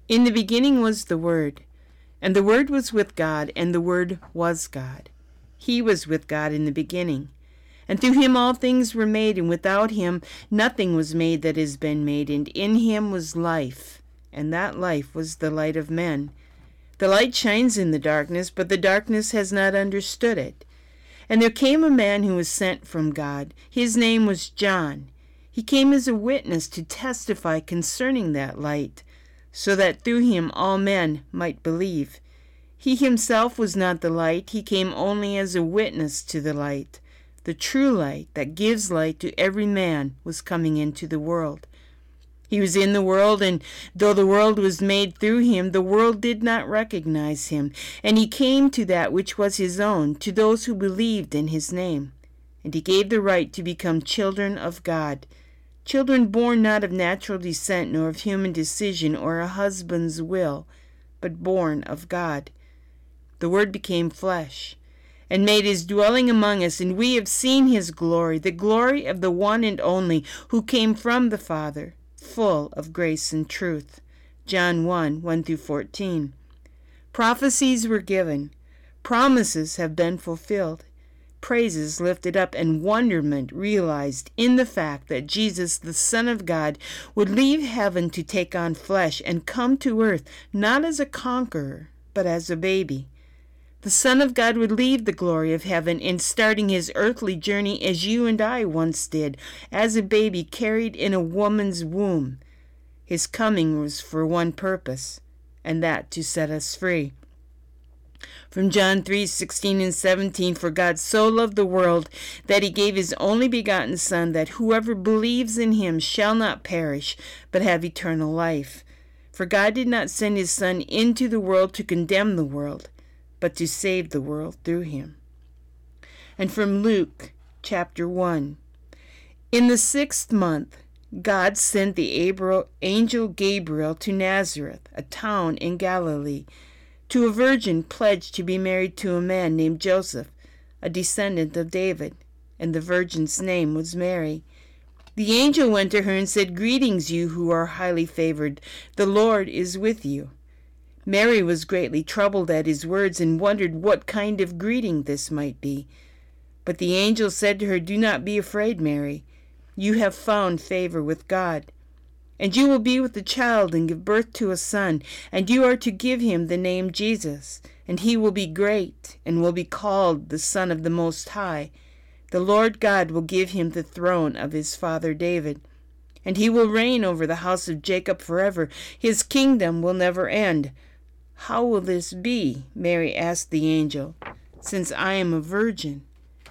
In the beginning was the Word, and the Word was with God, and the Word was God. He was with God in the beginning. And through him all things were made, and without him nothing was made that has been made. And in him was life, and that life was the light of men. The light shines in the darkness, but the darkness has not understood it. And there came a man who was sent from God. His name was John. He came as a witness to testify concerning that light, so that through him all men might believe. He himself was not the light. He came only as a witness to the light. The true light that gives light to every man was coming into the world. He was in the world, and though the world was made through him, the world did not recognize him. And he came to that which was his own, to those who believed in his name. And he gave the right to become children of God, children born not of natural descent, nor of human decision or a husband's will, but born of God. The Word became flesh, and made his dwelling among us, and we have seen his glory, the glory of the one and only, who came from the Father, full of grace and truth. John 1:1-14. Prophecies were given. Promises have been fulfilled. Praises lifted up, and wonderment realized in the fact that Jesus, the Son of God, would leave heaven to take on flesh and come to earth, not as a conqueror, but as a baby. The Son of God would leave the glory of heaven in starting his earthly journey as you and I once did, as a baby carried in a woman's womb. His coming was for one purpose, and that to set us free. From John 3:16-17, for God so loved the world that he gave his only begotten Son, that whoever believes in him shall not perish, but have eternal life. For God did not send his Son into the world to condemn the world, but to save the world through him. And from Luke chapter 1, in the 6th month, God sent the angel Gabriel to Nazareth, a town in Galilee, to a virgin pledged to be married to a man named Joseph, a descendant of David, and the virgin's name was Mary. The angel went to her and said, "Greetings, you who are highly favored. The Lord is with you." Mary was greatly troubled at his words and wondered what kind of greeting this might be. But the angel said to her, "Do not be afraid, Mary. You have found favor with God. And you will be with the child and give birth to a son, and you are to give him the name Jesus. And he will be great and will be called the Son of the Most High. The Lord God will give him the throne of his father David, and he will reign over the house of Jacob forever. His kingdom will never end." "How will this be?" Mary asked the angel, "since I am a virgin?"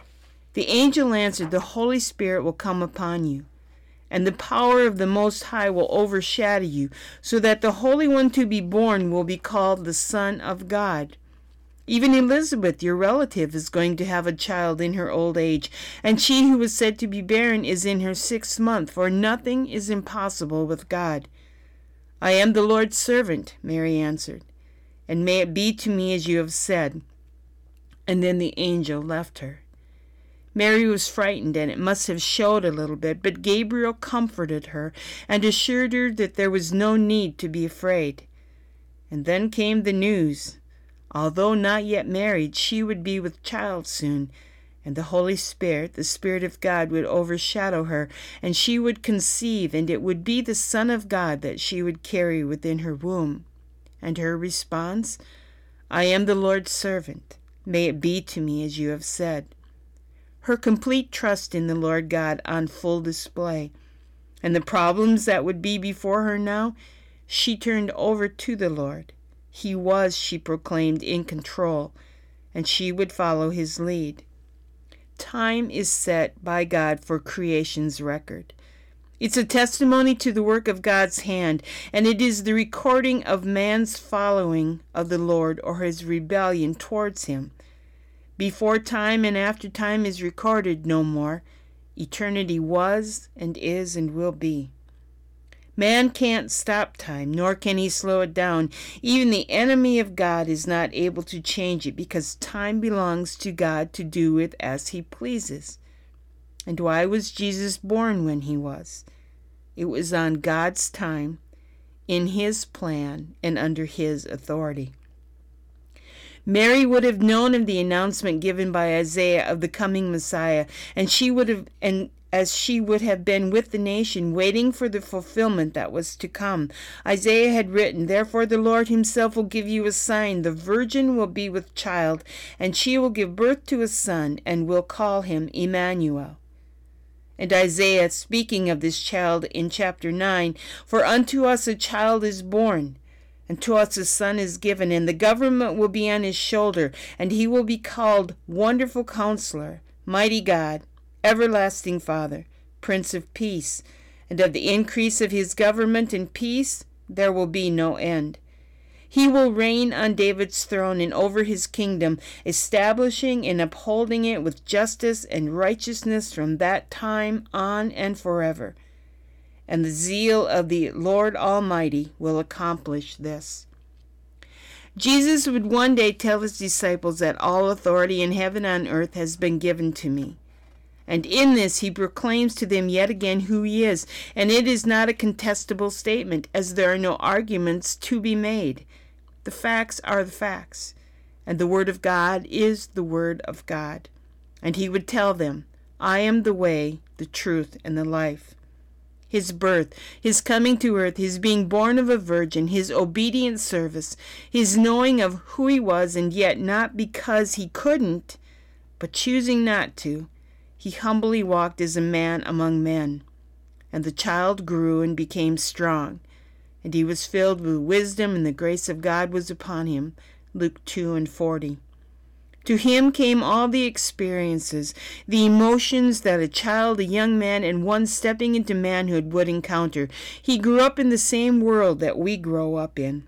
The angel answered, "The Holy Spirit will come upon you, and the power of the Most High will overshadow you, so that the Holy One to be born will be called the Son of God. Even Elizabeth, your relative, is going to have a child in her old age, and she who was said to be barren is in her 6th month, for nothing is impossible with God." "I am the Lord's servant," Mary answered, "and may it be to me as you have said." And then the angel left her. Mary was frightened, and it must have showed a little bit, but Gabriel comforted her and assured her that there was no need to be afraid. And then came the news. Although not yet married, she would be with child soon, and the Holy Spirit, the Spirit of God, would overshadow her, and she would conceive, and it would be the Son of God that she would carry within her womb. And her response, "I am the Lord's servant. May it be to me as you have said." Her complete trust in the Lord God on full display. And the problems that would be before her now, she turned over to the Lord. He was, she proclaimed, in control, and she would follow his lead. Time is set by God for creation's record. It's a testimony to the work of God's hand, and it is the recording of man's following of the Lord or his rebellion towards him. Before time and after time is recorded no more, eternity was and is and will be. Man can't stop time, nor can he slow it down. Even the enemy of God is not able to change it, because time belongs to God to do with as he pleases. And why was Jesus born when he was? It was on God's time, in his plan and under his authority. Mary would have known of the announcement given by Isaiah of the coming Messiah, and as she would have been with the nation, waiting for the fulfillment that was to come. Isaiah had written, "Therefore the Lord himself will give you a sign. The virgin will be with child, and she will give birth to a son, and will call him Emmanuel." And Isaiah, speaking of this child in chapter 9, "For unto us a child is born, and to us a son is given, and the government will be on his shoulder, and he will be called Wonderful Counselor, Mighty God, Everlasting Father, Prince of Peace. And of the increase of his government and peace there will be no end. He will reign on David's throne and over his kingdom, establishing and upholding it with justice and righteousness from that time on and forever. And the zeal of the Lord Almighty will accomplish this." Jesus would one day tell his disciples that all authority in heaven and earth has been given to me. And in this he proclaims to them yet again who he is, and it is not a contestable statement, as there are no arguments to be made. The facts are the facts, and the Word of God is the Word of God. And he would tell them, "I am the way, the truth, and the life." His birth, his coming to earth, his being born of a virgin, his obedient service, his knowing of who he was, and yet not because he couldn't, but choosing not to, he humbly walked as a man among men. And the child grew and became strong, and he was filled with wisdom, and the grace of God was upon him. Luke 2:40. To him came all the experiences, the emotions that a child, a young man, and one stepping into manhood would encounter. He grew up in the same world that we grow up in,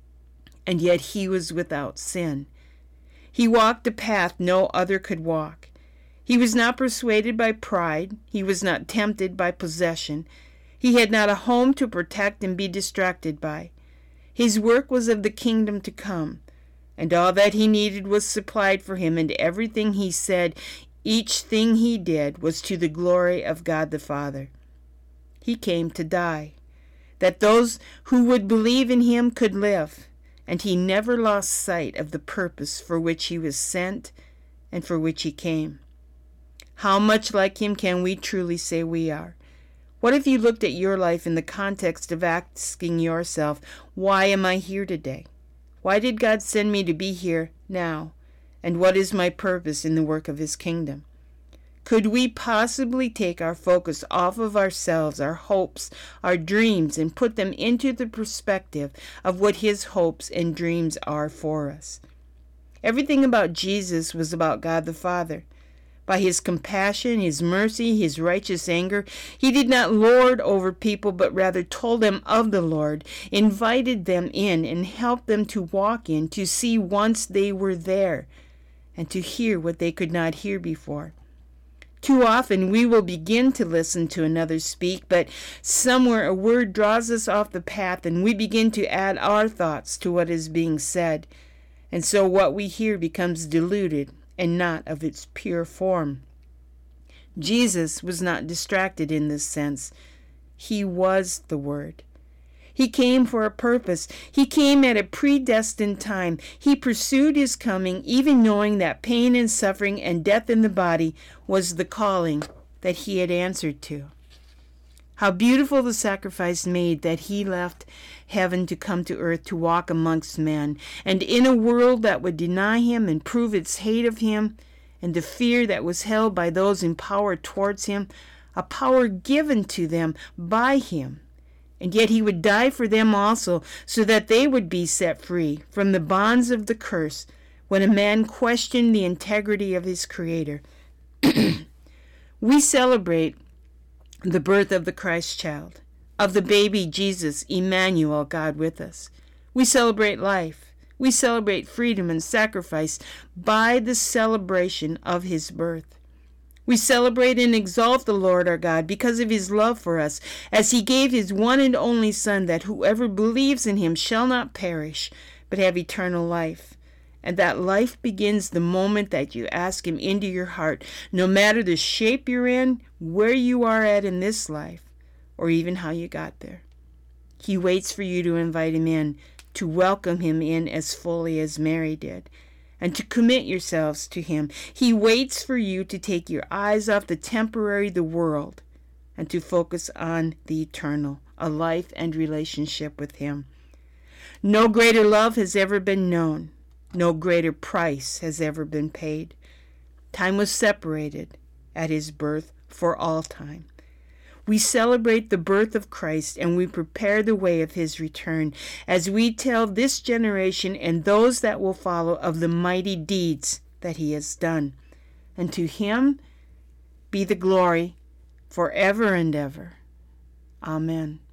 and yet he was without sin. He walked a path no other could walk. He was not persuaded by pride. He was not tempted by possession. He had not a home to protect and be distracted by. His work was of the kingdom to come, and all that he needed was supplied for him, and everything he said, each thing he did, was to the glory of God the Father. He came to die, that those who would believe in him could live, and he never lost sight of the purpose for which he was sent and for which he came. How much like him can we truly say we are? What if you looked at your life in the context of asking yourself, why am I here today? Why did God send me to be here now? And what is my purpose in the work of his kingdom? Could we possibly take our focus off of ourselves, our hopes, our dreams, and put them into the perspective of what his hopes and dreams are for us? Everything about Jesus was about God the Father. By his compassion, his mercy, his righteous anger, he did not lord over people, but rather told them of the Lord, invited them in, and helped them to walk in, to see once they were there, and to hear what they could not hear before. Too often we will begin to listen to another speak, but somewhere a word draws us off the path, and we begin to add our thoughts to what is being said, and so what we hear becomes diluted and not of its pure form. Jesus was not distracted in this sense. He was the Word. He came for a purpose. He came at a predestined time. He pursued his coming, even knowing that pain and suffering and death in the body was the calling that he had answered to. How beautiful the sacrifice made that he left heaven to come to earth to walk amongst men, and in a world that would deny him and prove its hate of him, and the fear that was held by those in power towards him, a power given to them by him. And yet he would die for them also, so that they would be set free from the bonds of the curse when a man questioned the integrity of his Creator. We celebrate the birth of the Christ child, of the baby Jesus, Emmanuel, God with us. We celebrate life. We celebrate freedom and sacrifice by the celebration of his birth. We celebrate and exalt the Lord our God because of his love for us, as he gave his one and only Son, that whoever believes in him shall not perish, but have eternal life. And that life begins the moment that you ask him into your heart, no matter the shape you're in, where you are at in this life, or even how you got there. He waits for you to invite him in, to welcome him in as fully as Mary did, and to commit yourselves to him. He waits for you to take your eyes off the temporary, the world, and to focus on the eternal, a life and relationship with him. No greater love has ever been known. No greater price has ever been paid. Time was separated at his birth for all time. We celebrate the birth of Christ and we prepare the way of his return as we tell this generation and those that will follow of the mighty deeds that he has done. And to him be the glory forever and ever. Amen.